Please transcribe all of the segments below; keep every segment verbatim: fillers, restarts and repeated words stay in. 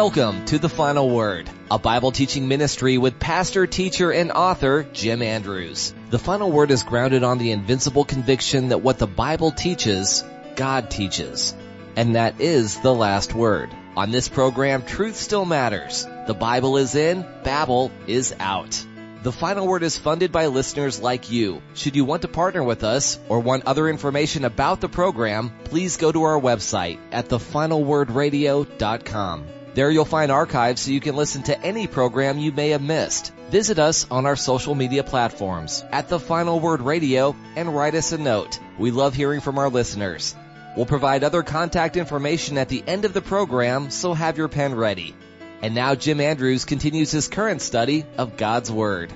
Welcome to The Final Word, a Bible teaching ministry with pastor, teacher, and author Jim Andrews. The Final Word is grounded on the invincible conviction that what the Bible teaches, God teaches. And that is the last word. On this program, truth still matters. The Bible is in, Babel is out. The Final Word is funded by listeners like you. Should you want to partner with us or want other information about the program, please go to our website at the final word radio dot com. There you'll find archives so you can listen to any program you may have missed. Visit us on our social media platforms at The Final Word Radio and write us a note. We love hearing from our listeners. We'll provide other contact information at the end of the program, so have your pen ready. And now Jim Andrews continues his current study of God's Word.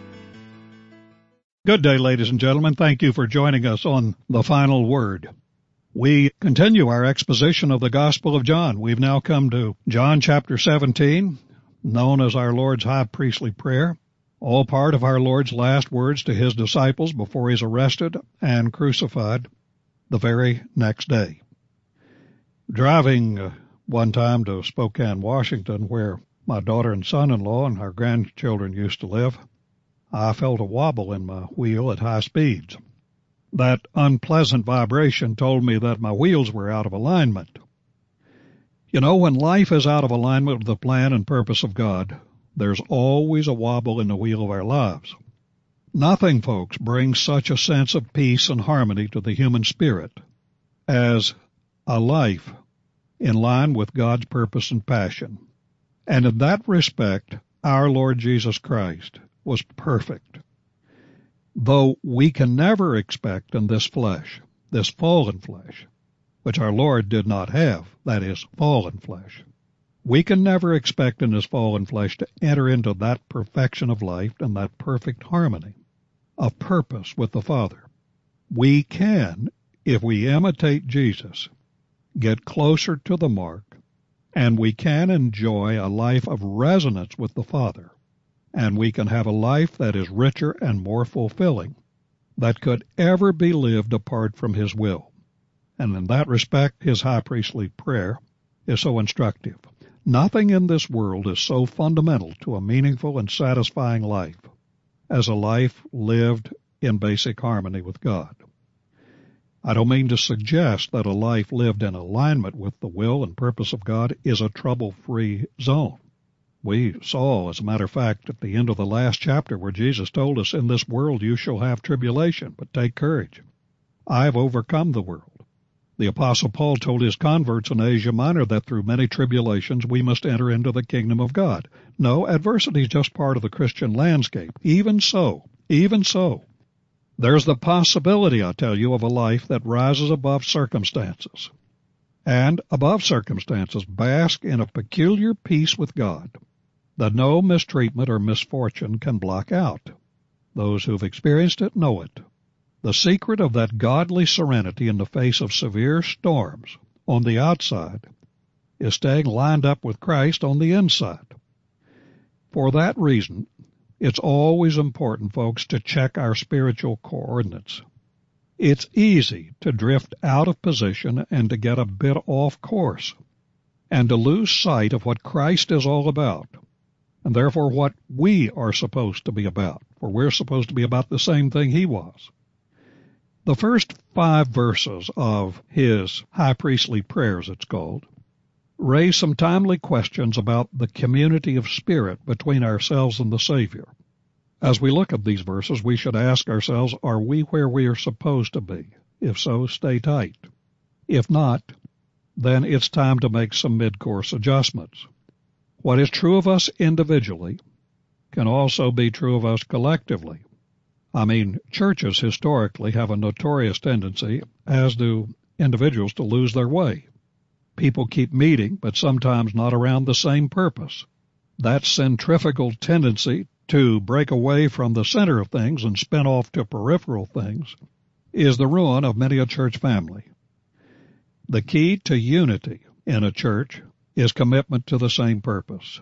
Good day, ladies and gentlemen. Thank you for joining us on The Final Word. We continue our exposition of the Gospel of John. We've now come to John chapter seventeen, known as our Lord's high priestly prayer, all part of our Lord's last words to his disciples before he's arrested and crucified the very next day. Driving uh, one time to Spokane, Washington, where my daughter and son-in-law and our grandchildren used to live, I felt a wobble in my wheel at high speeds. That unpleasant vibration told me that my wheels were out of alignment. You know, when life is out of alignment with the plan and purpose of God, there's always a wobble in the wheel of our lives. Nothing, folks, brings such a sense of peace and harmony to the human spirit as a life in line with God's purpose and passion. And in that respect, our Lord Jesus Christ was perfect. Though we can never expect in this flesh, this fallen flesh, which our Lord did not have, that is, fallen flesh, we can never expect in this fallen flesh to enter into that perfection of life and that perfect harmony of purpose with the Father. We can, if we imitate Jesus, get closer to the mark, and we can enjoy a life of resonance with the Father, and we can have a life that is richer and more fulfilling that could ever be lived apart from His will. And in that respect, His high priestly prayer is so instructive. Nothing in this world is so fundamental to a meaningful and satisfying life as a life lived in basic harmony with God. I don't mean to suggest that a life lived in alignment with the will and purpose of God is a trouble-free zone. We saw, as a matter of fact, at the end of the last chapter where Jesus told us, "In this world you shall have tribulation, but take courage. I have overcome the world." The Apostle Paul told his converts in Asia Minor that through many tribulations we must enter into the kingdom of God. No, adversity is just part of the Christian landscape. Even so, even so, there's the possibility, I tell you, of a life that rises above circumstances. And above circumstances, bask in a peculiar peace with God that no mistreatment or misfortune can block out. Those who've experienced it know it. The secret of that godly serenity in the face of severe storms on the outside is staying lined up with Christ on the inside. For that reason, it's always important, folks, to check our spiritual coordinates. It's easy to drift out of position and to get a bit off course and to lose sight of what Christ is all about, and therefore what we are supposed to be about, for we're supposed to be about the same thing He was. The first five verses of His high priestly prayers, it's called, raise some timely questions about the community of spirit between ourselves and the Savior. As we look at these verses, we should ask ourselves, are we where we are supposed to be? If so, stay tight. If not, then it's time to make some mid-course adjustments. What is true of us individually can also be true of us collectively. I mean, churches historically have a notorious tendency, as do individuals, to lose their way. People keep meeting, but sometimes not around the same purpose. That centrifugal tendency to break away from the center of things and spin off to peripheral things is the ruin of many a church family. The key to unity in a church is commitment to the same purpose.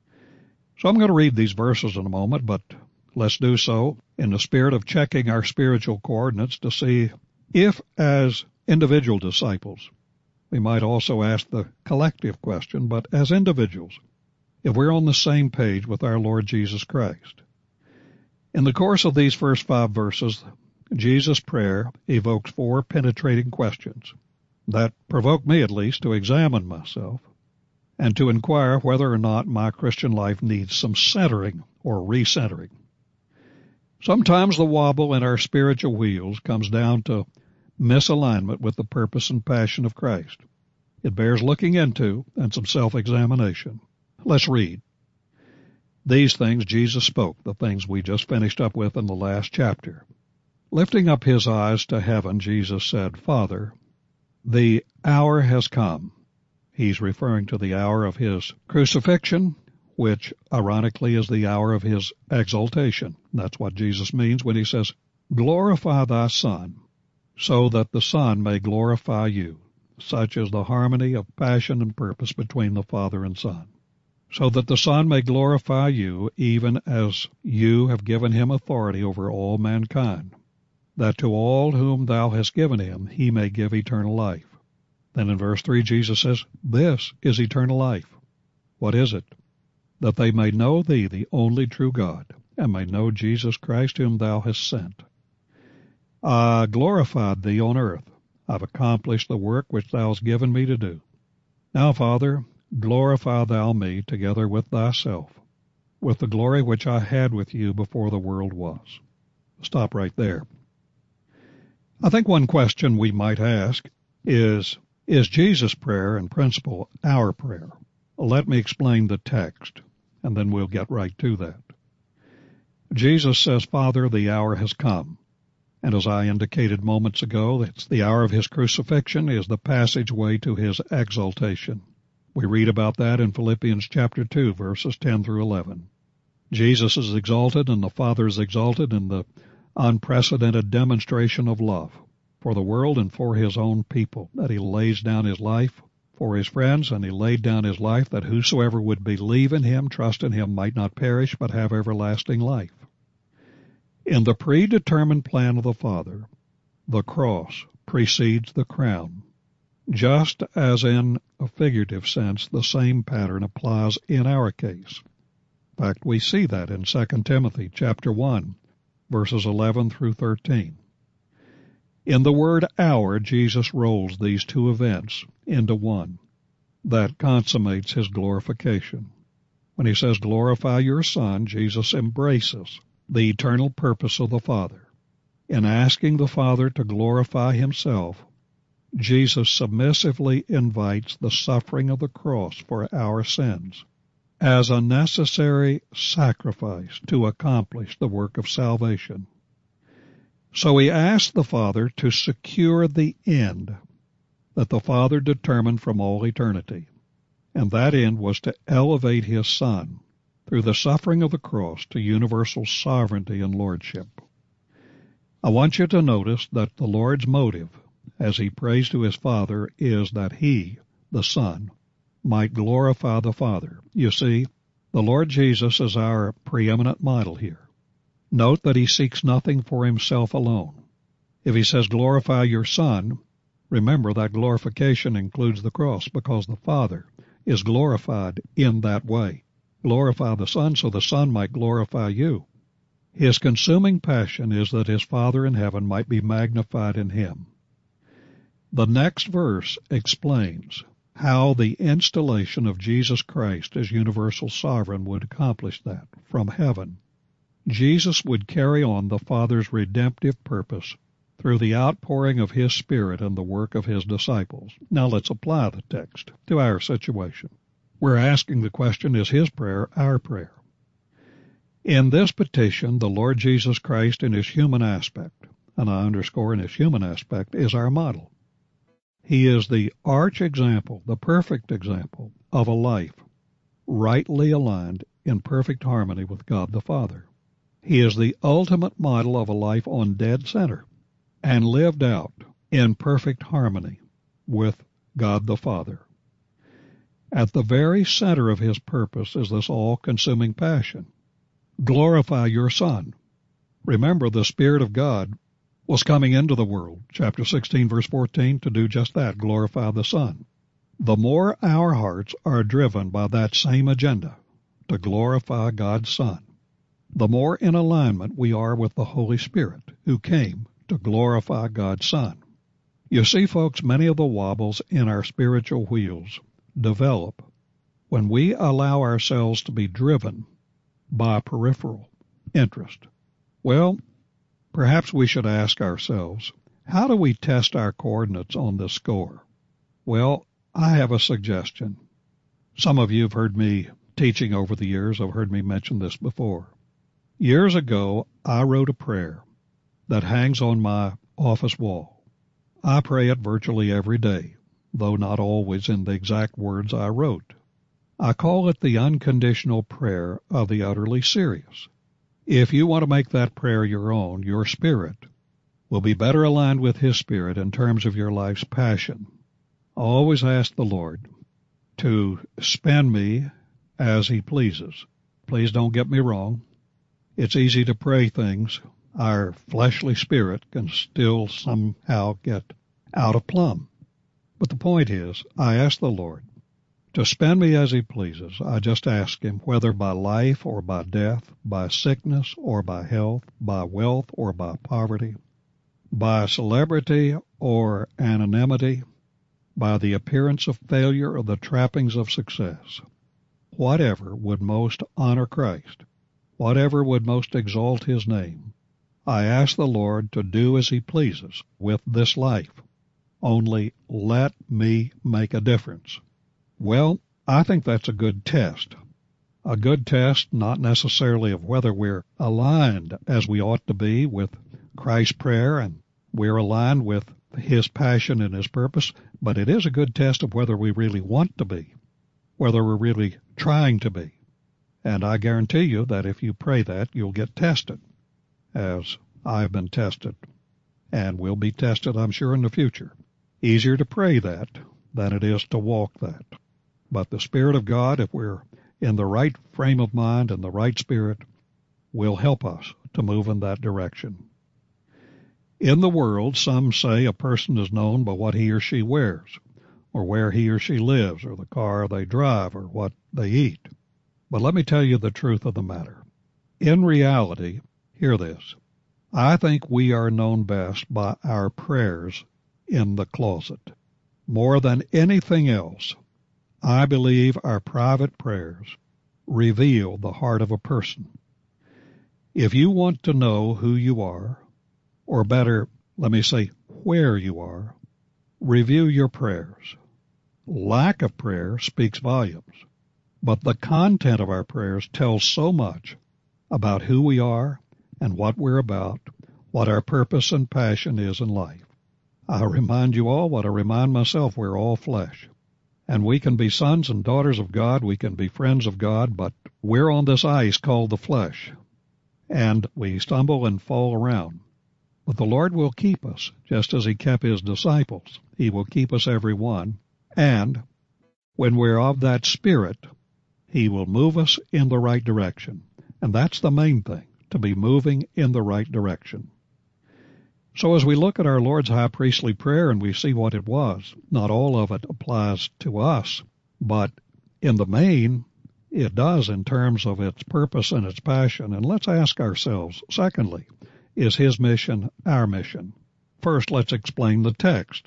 So I'm going to read these verses in a moment, but let's do so in the spirit of checking our spiritual coordinates to see if, as individual disciples, we might also ask the collective question, but as individuals, if we're on the same page with our Lord Jesus Christ. In the course of these first five verses, Jesus' prayer evokes four penetrating questions that provoke me, at least, to examine myself and to inquire whether or not my Christian life needs some centering or recentering. Sometimes the wobble in our spiritual wheels comes down to misalignment with the purpose and passion of Christ. It bears looking into and some self-examination. Let's read. These things Jesus spoke, the things we just finished up with in the last chapter. Lifting up his eyes to heaven, Jesus said, Father, the hour has come. He's referring to the hour of his crucifixion, which ironically is the hour of his exaltation. That's what Jesus means when he says, glorify thy Son, so that the Son may glorify you. Such is the harmony of passion and purpose between the Father and Son. So that the Son may glorify you, even as you have given him authority over all mankind, that to all whom thou hast given him he may give eternal life. Then in verse three Jesus says, this is eternal life. What is it? That they may know thee, the only true God, and may know Jesus Christ whom thou hast sent. I glorified thee on earth. I've accomplished the work which thou hast given me to do. Now, Father, glorify thou me together with thyself, with the glory which I had with you before the world was. Stop right there. I think one question we might ask is, is Jesus' prayer in principle our prayer? Let me explain the text, and then we'll get right to that. Jesus says, Father, the hour has come. And as I indicated moments ago, it's the hour of his crucifixion is the passageway to his exaltation. We read about that in Philippians chapter two, verses ten through eleven. Jesus is exalted and the Father is exalted in the unprecedented demonstration of love for the world and for his own people, that he lays down his life for his friends, and he laid down his life that whosoever would believe in him, trust in him, might not perish but have everlasting life. In the predetermined plan of the Father, the cross precedes the crown. Just as in a figurative sense, the same pattern applies in our case. In fact, we see that in Second Timothy chapter one, verses eleven through thirteen. In the word hour, Jesus rolls these two events into one that consummates his glorification. When he says, glorify your Son, Jesus embraces the eternal purpose of the Father. In asking the Father to glorify himself, Jesus submissively invites the suffering of the cross for our sins as a necessary sacrifice to accomplish the work of salvation. So he asked the Father to secure the end that the Father determined from all eternity, and that end was to elevate his Son through the suffering of the cross to universal sovereignty and lordship. I want you to notice that the Lord's motive as he prays to his Father is that he, the Son, might glorify the Father. You see, the Lord Jesus is our preeminent model here. Note that he seeks nothing for himself alone. If he says, glorify your Son, remember that glorification includes the cross because the Father is glorified in that way. Glorify the Son so the Son might glorify you. His consuming passion is that his Father in heaven might be magnified in him. The next verse explains how the installation of Jesus Christ as universal sovereign would accomplish that from heaven. Jesus would carry on the Father's redemptive purpose through the outpouring of his Spirit and the work of his disciples. Now let's apply the text to our situation. We're asking the question, is his prayer our prayer? In this petition, the Lord Jesus Christ in his human aspect, and I underscore in his human aspect, is our model. He is the arch example, the perfect example of a life rightly aligned in perfect harmony with God the Father. He is the ultimate model of a life on dead center and lived out in perfect harmony with God the Father. At the very center of his purpose is this all-consuming passion. Glorify your Son. Remember, the Spirit of God was coming into the world, chapter sixteen, verse fourteen, to do just that, glorify the Son. The more our hearts are driven by that same agenda, to glorify God's Son, the more in alignment we are with the Holy Spirit, who came to glorify God's Son. You see, folks, many of the wobbles in our spiritual wheels develop when we allow ourselves to be driven by peripheral interest. Well, perhaps we should ask ourselves, how do we test our coordinates on this score? Well, I have a suggestion. Some of you have heard me teaching over the years. I've heard me mention this before. Years ago, I wrote a prayer that hangs on my office wall. I pray it virtually every day, though not always in the exact words I wrote. I call it the unconditional prayer of the utterly serious. If you want to make that prayer your own, your spirit will be better aligned with His Spirit in terms of your life's passion. I always ask the Lord to spend me as He pleases. Please don't get me wrong. It's easy to pray things. Our fleshly spirit can still somehow get out of plumb. But the point is, I ask the Lord to spend me as He pleases. I just ask Him, whether by life or by death, by sickness or by health, by wealth or by poverty, by celebrity or anonymity, by the appearance of failure or the trappings of success. Whatever would most honor Christ, whatever would most exalt His name, I ask the Lord to do as He pleases with this life. Only let me make a difference. Well, I think that's a good test. A good test, not necessarily of whether we're aligned as we ought to be with Christ's prayer and we're aligned with His passion and His purpose, but it is a good test of whether we really want to be, whether we're really trying to be. And I guarantee you that if you pray that, you'll get tested, as I've been tested, and will be tested, I'm sure, in the future. Easier to pray that than it is to walk that. But the Spirit of God, if we're in the right frame of mind and the right spirit, will help us to move in that direction. In the world, some say a person is known by what he or she wears, or where he or she lives, or the car they drive, or what they eat. But let me tell you the truth of the matter. In reality, hear this, I think we are known best by our prayers in the closet. More than anything else, I believe our private prayers reveal the heart of a person. If you want to know who you are, or better, let me say, where you are, review your prayers. Lack of prayer speaks volumes, but the content of our prayers tells so much about who we are and what we're about, what our purpose and passion is in life. I remind you all what I remind myself, we're all flesh. And we can be sons and daughters of God, we can be friends of God, but we're on this ice called the flesh, and we stumble and fall around. But the Lord will keep us, just as He kept His disciples. He will keep us every one, and when we're of that spirit, He will move us in the right direction. And that's the main thing, to be moving in the right direction. So as we look at our Lord's high priestly prayer and we see what it was, not all of it applies to us, but in the main, it does in terms of its purpose and its passion. And let's ask ourselves, secondly, is His mission our mission? First, let's explain the text.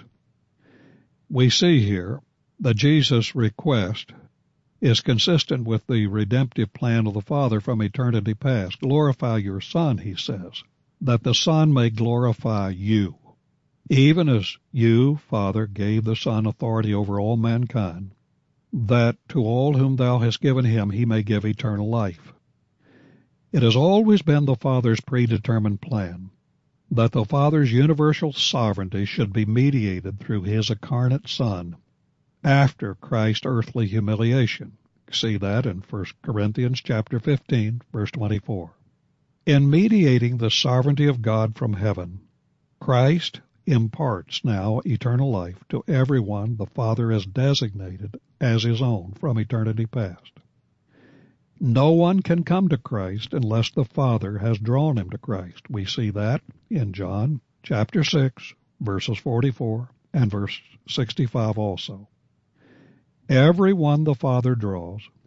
We see here that Jesus' request is consistent with the redemptive plan of the Father from eternity past. Glorify your Son, He says, that the Son may glorify you, even as you, Father, gave the Son authority over all mankind, that to all whom thou hast given Him He may give eternal life. It has always been the Father's predetermined plan that the Father's universal sovereignty should be mediated through His incarnate Son after Christ's earthly humiliation. See that in First Corinthians chapter fifteen, verse twenty-four. In mediating the sovereignty of God from heaven, Christ imparts now eternal life to everyone the Father has designated as His own from eternity past. No one can come to Christ unless the Father has drawn him to Christ. We see that in John chapter six, verses forty-four and verse sixty-five also. Everyone the Father draws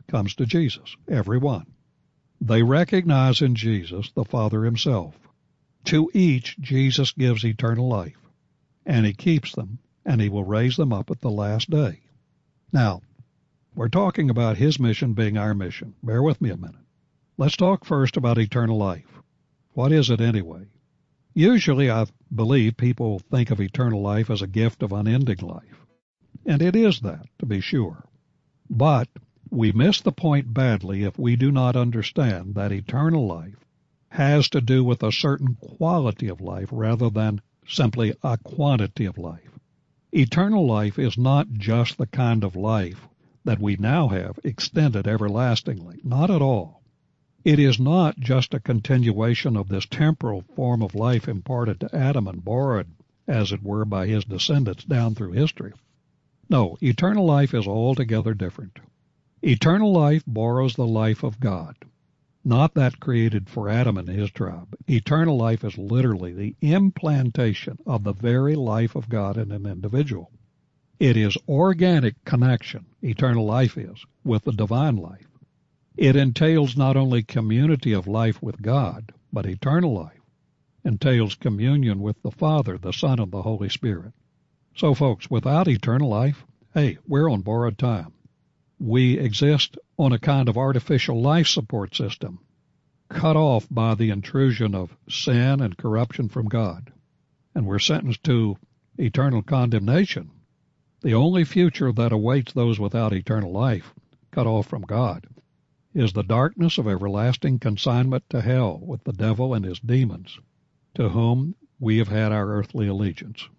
comes to Jesus, every one. They recognize in Jesus the Father himself. To each, Jesus gives eternal life, and he keeps them, and he will raise them up at the last day. Now, we're talking about his mission being our mission. Bear with me a minute. Let's talk first about eternal life. What is it anyway? Usually, I believe people think of eternal life as a gift of unending life. And it is that, to be sure. But we miss the point badly if we do not understand that eternal life has to do with a certain quality of life rather than simply a quantity of life. Eternal life is not just the kind of life that we now have extended everlastingly. Not at all. It is not just a continuation of this temporal form of life imparted to Adam and borrowed, as it were, by his descendants down through history. No, eternal life is altogether different. Eternal life borrows the life of God, not that created for Adam and his tribe. Eternal life is literally the implantation of the very life of God in an individual. It is organic connection, eternal life is, with the divine life. It entails not only community of life with God, but eternal life entails communion with the Father, the Son, and the Holy Spirit. So, folks, without eternal life, hey, we're on borrowed time. We exist on a kind of artificial life support system, cut off by the intrusion of sin and corruption from God, and we're sentenced to eternal condemnation. The only future that awaits those without eternal life, cut off from God, is the darkness of everlasting consignment to hell with the devil and his demons, to whom we have had our earthly allegiance.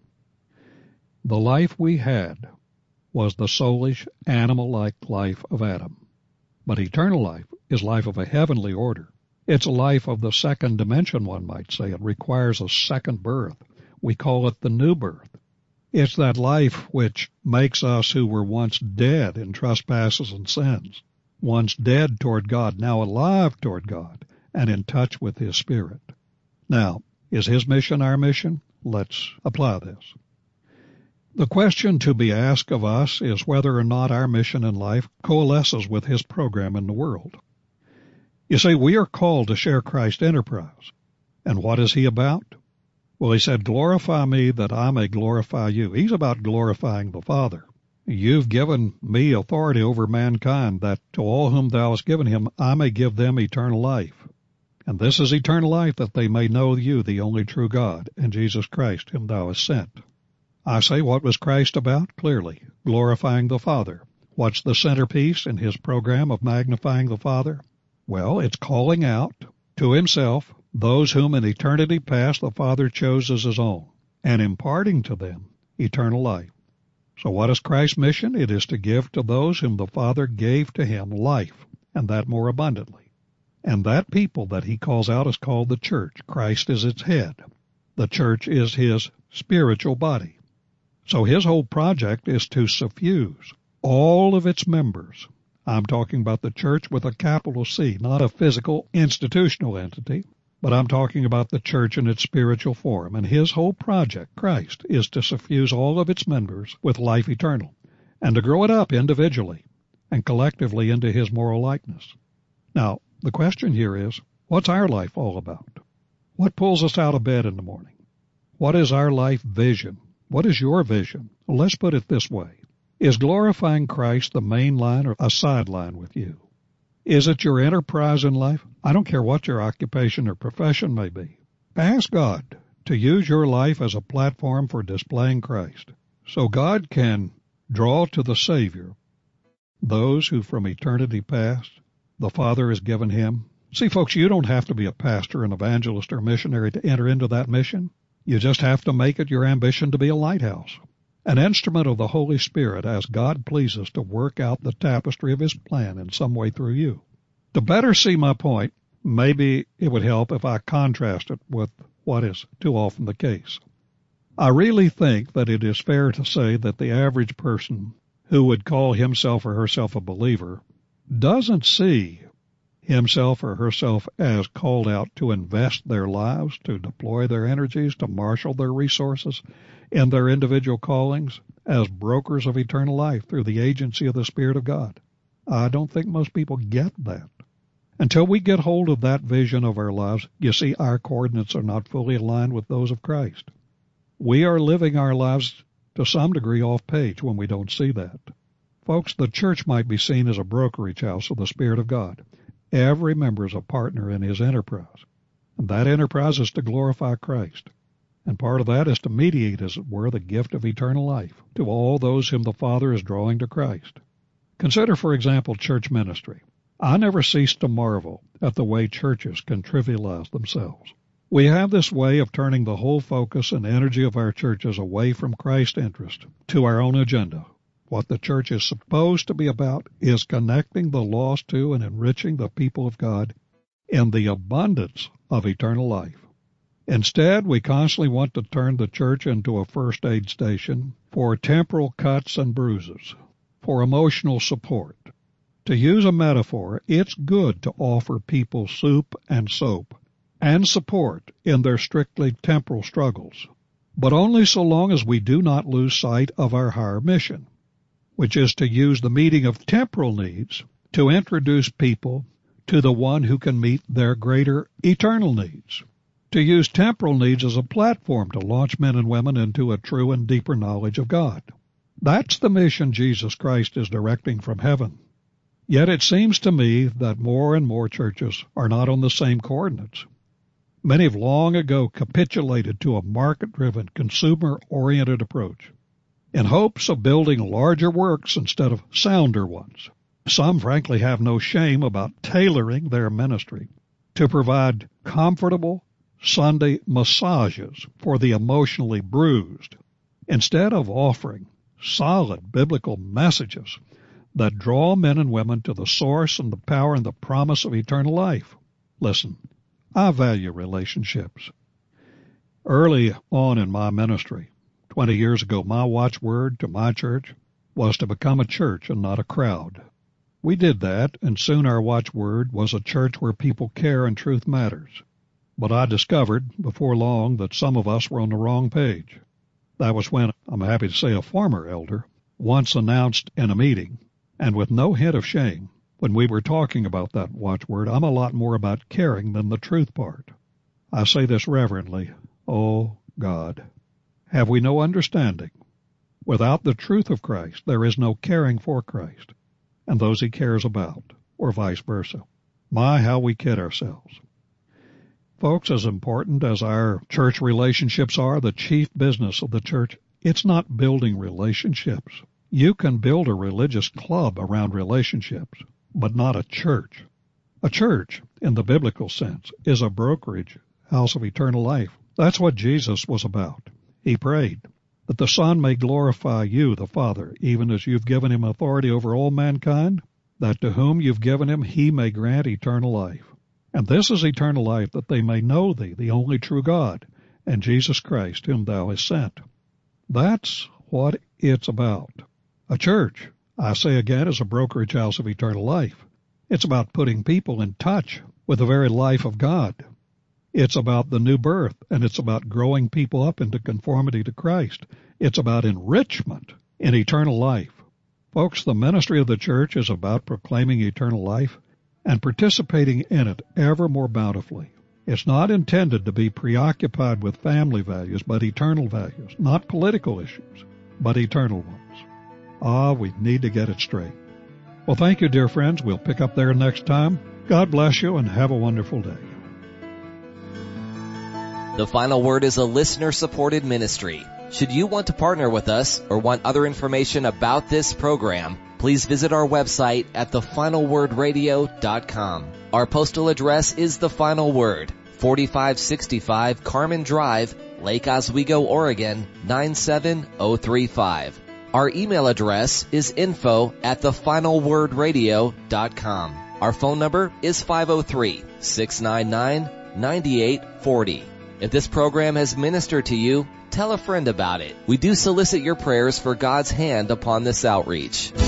The life we had was the soulish, animal-like life of Adam. But eternal life is life of a heavenly order. It's a life of the second dimension, one might say. It requires a second birth. We call it the new birth. It's that life which makes us who were once dead in trespasses and sins, once dead toward God, now alive toward God, and in touch with his Spirit. Now, is his mission our mission? Let's apply this. The question to be asked of us is whether or not our mission in life coalesces with his program in the world. You see, we are called to share Christ's enterprise. And what is he about? Well, he said, glorify me that I may glorify you. He's about glorifying the Father. You've given me authority over mankind, that to all whom thou hast given him, I may give them eternal life. And this is eternal life, that they may know you, the only true God, and Jesus Christ, whom thou hast sent. I say, what was Christ about? Clearly, glorifying the Father. What's the centerpiece in his program of magnifying the Father? Well, it's calling out to himself those whom in eternity past the Father chose as his own, and imparting to them eternal life. So what is Christ's mission? It is to give to those whom the Father gave to him life, and that more abundantly. And that people that he calls out is called the church. Christ is its head. The church is his spiritual body. So his whole project is to suffuse all of its members. I'm talking about the church with a capital C, not a physical institutional entity, but I'm talking about the church in its spiritual form. And his whole project, Christ, is to suffuse all of its members with life eternal, and to grow it up individually and collectively into his moral likeness. Now, the question here is, what's our life all about? What pulls us out of bed in the morning? What is our life vision? What is your vision? Well, let's put it this way. Is glorifying Christ the main line or a sideline with you? Is it your enterprise in life? I don't care what your occupation or profession may be. Ask God to use your life as a platform for displaying Christ, so God can draw to the Savior those who from eternity past the Father has given him. See, folks, you don't have to be a pastor, an evangelist, or missionary to enter into that mission. You just have to make it your ambition to be a lighthouse, an instrument of the Holy Spirit as God pleases to work out the tapestry of his plan in some way through you. To better see my point, maybe it would help if I contrast it with what is too often the case. I really think that it is fair to say that the average person who would call himself or herself a believer doesn't see himself or herself as called out to invest their lives, to deploy their energies, to marshal their resources in their individual callings as brokers of eternal life through the agency of the Spirit of God. I don't think most people get that. Until we get hold of that vision of our lives, you see, our coordinates are not fully aligned with those of Christ. We are living our lives to some degree off page when we don't see that. Folks, the church might be seen as a brokerage house of the Spirit of God. Every member is a partner in his enterprise. And that enterprise is to glorify Christ. And part of that is to mediate, as it were, the gift of eternal life to all those whom the Father is drawing to Christ. Consider, for example, church ministry. I never cease to marvel at the way churches can trivialize themselves. We have this way of turning the whole focus and energy of our churches away from Christ's interest to our own agenda. What the church is supposed to be about is connecting the lost to and enriching the people of God in the abundance of eternal life. Instead, we constantly want to turn the church into a first aid station for temporal cuts and bruises, for emotional support. To use a metaphor, it's good to offer people soup and soap and support in their strictly temporal struggles, but only so long as we do not lose sight of our higher mission, which is to use the meeting of temporal needs to introduce people to the one who can meet their greater eternal needs, to use temporal needs as a platform to launch men and women into a true and deeper knowledge of God. That's the mission Jesus Christ is directing from heaven. Yet it seems to me that more and more churches are not on the same coordinates. Many have long ago capitulated to a market-driven, consumer-oriented approach in hopes of building larger works instead of sounder ones. Some, frankly, have no shame about tailoring their ministry to provide comfortable Sunday massages for the emotionally bruised, instead of offering solid biblical messages that draw men and women to the source and the power and the promise of eternal life. Listen, I value relationships. Early on in my ministry, twenty years ago, my watchword to my church was to become a church and not a crowd. We did that, and soon our watchword was a church where people care and truth matters. But I discovered before long that some of us were on the wrong page. That was when, I'm happy to say, a former elder once announced in a meeting, and with no hint of shame, when we were talking about that watchword, I'm a lot more about caring than the truth part. I say this reverently, oh God, have we no understanding? Without the truth of Christ, there is no caring for Christ and those he cares about, or vice versa. My, how we kid ourselves. Folks, as important as our church relationships are, the chief business of the church, it's not building relationships. You can build a religious club around relationships, but not a church. A church, in the biblical sense, is a brokerage house of eternal life. That's what Jesus was about. He prayed that the Son may glorify you, the Father, even as you've given him authority over all mankind, that to whom you've given him he may grant eternal life. And this is eternal life, that they may know thee, the only true God, and Jesus Christ, whom thou hast sent. That's what it's about. A church, I say again, is a brokerage house of eternal life. It's about putting people in touch with the very life of God. It's about the new birth, and it's about growing people up into conformity to Christ. It's about enrichment in eternal life. Folks, the ministry of the church is about proclaiming eternal life and participating in it ever more bountifully. It's not intended to be preoccupied with family values, but eternal values, not political issues, but eternal ones. Ah, we need to get it straight. Well, thank you, dear friends. We'll pick up there next time. God bless you and have a wonderful day. The Final Word is a listener-supported ministry. Should you want to partner with us or want other information about this program, please visit our website at the final word radio dot com. Our postal address is The Final Word, forty-five sixty-five Carmen Drive, Lake Oswego, Oregon, nine seven oh three five. Our email address is info at the final word radio dot com. Our phone number is five oh three, six nine nine, nine eight four oh. If this program has ministered to you, tell a friend about it. We do solicit your prayers for God's hand upon this outreach.